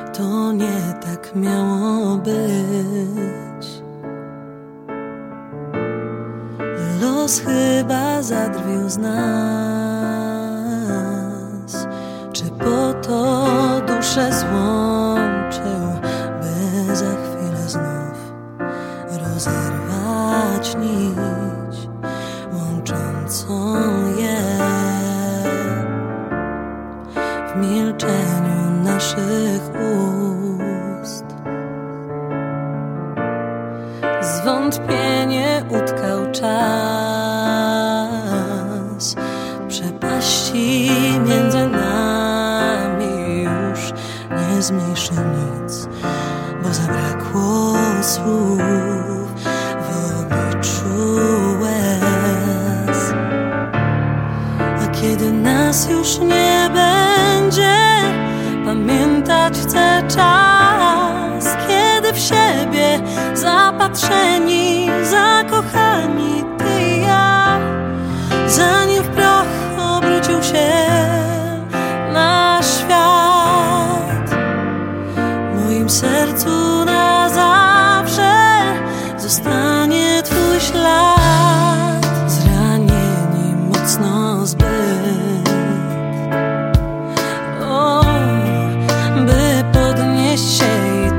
to nie tak miało być. Los chyba zadrwił z nas. Czy po to duszę złączył, by za chwilę znów rozerwać nić łączącą je w milczeniu naszych ust? Zwątpienie utkał czas, przepaści między nami już nie zmniejszy nic, bo zabrakło słów w obliczu łez. A kiedy nas już nie będzie, pamiętać chcę czas, kiedy w siebie zapatrzeni, zakochani ty i ja, zanim w proch obrócił się nasz świat. W moim sercu na zawsze zostanie twój ślad. Zranieni mocno zbyt, by podnieść się i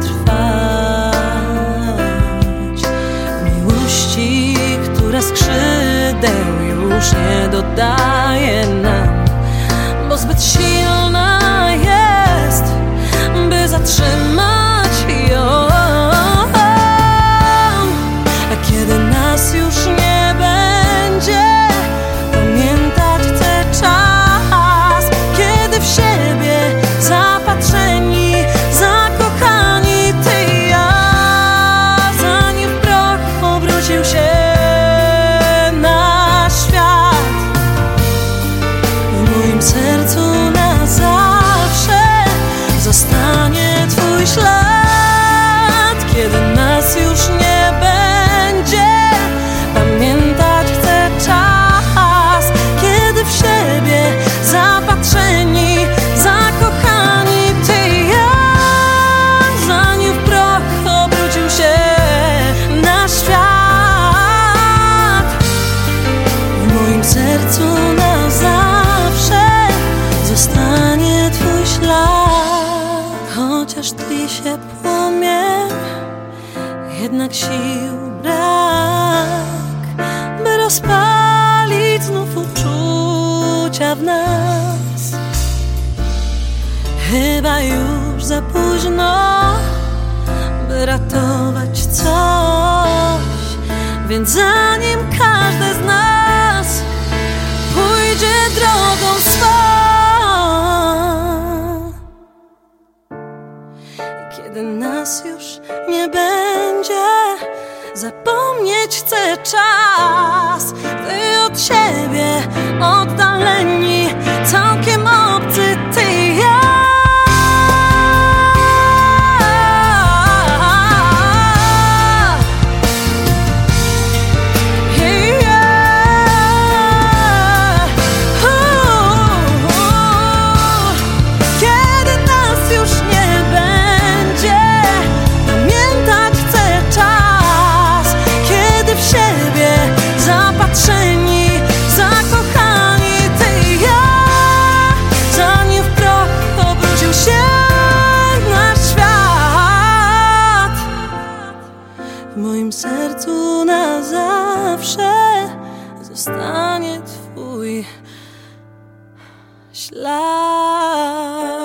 trwać w miłości, która skrzydeł już nie dodaje nam, bo zbyt silna jest, by zatrzymać ją. A kiedy nas już nie będzie, pamiętać chcę czas, kiedy w siebie zapatrzeni, zakochani ty i ja, zanim w proch obrócił się nasz świat. W moim sercu na zawsze zostanie twój ślad. Kiedy nas już nie będzie, pamiętać chcę czas, kiedy w siebie zapatrzeni, zakochani ty i ja, zanim w proch obrócił się nasz świat. W moim sercu na zawsze zostanie twój ślad. Chociaż tli się płomień, jednak sił brak, by rozpalić znów uczucia w nas. Chyba już za późno, by ratować coś, więc zanim każdy z nas pójdzie drogą swą, kiedy nas już nie będzie, zapomnieć chcę czas, gdy od siebie oddaleni, całkiem obcy ty i ja. W moim sercu na zawsze zostanie twój ślad.